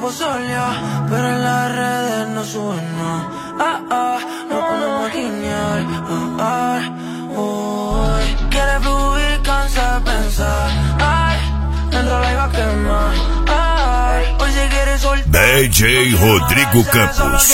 solear, pero en las redes no suben nada. Nos ponemos genial. Quiere fluir, cansa de pensar. Dentro la iba a quemar. Hoy si quieres soltar. DJ Rodrigo Campos.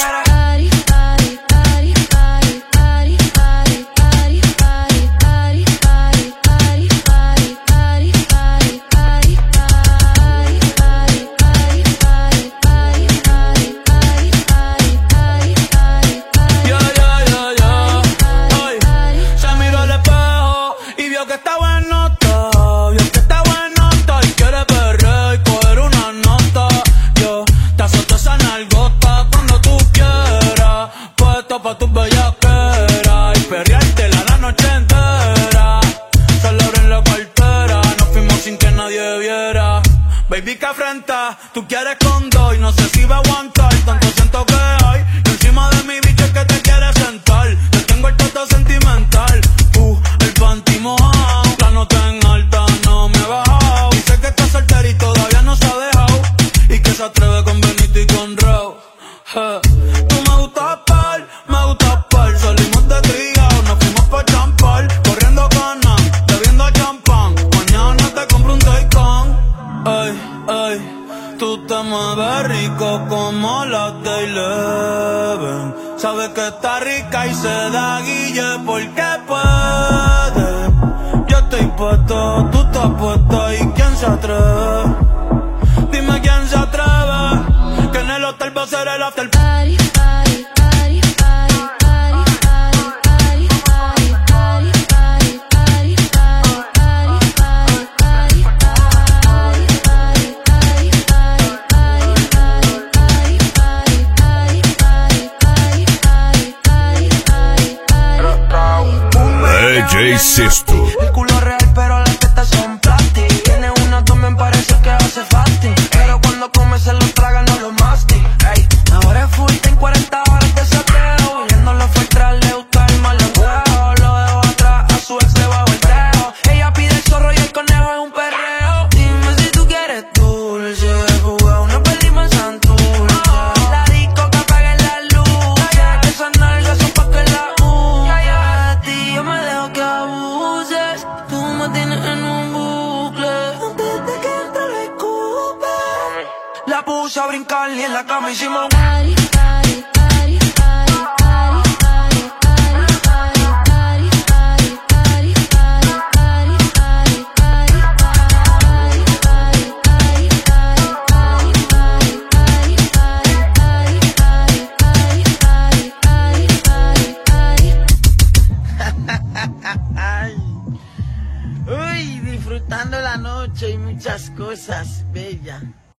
Pa' tus bellaqueras y perreártela la noche entera. Solo abren la cartera, nos fuimos sin que nadie viera. Baby, que afrenta, tú quieres con dos y no sé si va a aguantar. Tanto siento que hay y encima de mi bicho es que te quieres sentar. Te tengo el toto sentimental, el panty mojado. La nota en alta no me ha bajado. Dice que está soltera y todavía no se ha dejado y que se atreve con Benito y con Raúl. Tú me gustas par, salimos de triado, nos fuimos pa' champar, corriendo canas, bebiendo champán, mañana te compro un Taycan. Tú te mueves rico como las de Eleven, sabes que está rica y se da guille porque puede. Yo estoy puesto, tú estás puesta y ¿quién se atreve? Dime quién se atreve, que en el hotel va a ser el after party. DJ Sesto. El culo real pero las tetas son plastic. Tiene un abdomen parece que hace fasting, pero cuando come se lo traga no lo mastic. Ahora es full, ten 40 horas de saqueo. Huyéndolo fue atrás, le gusta el maloteo. Lo dejo atrás, a su ex le bajo el dedo. Ella pide el zorro y el conejo es un perreo. Dime si tú quieres dulce, jugar una película en Santurce. La disco que apague la luz, que esas nalgas son pa' que la de ti yo me dejo que abuses. Tú me tienes en un bucle. Antes de que entre lo escupe, la puse a brincar y en la cama hicimos Uy, disfrutando la noche y muchas cosas bellas.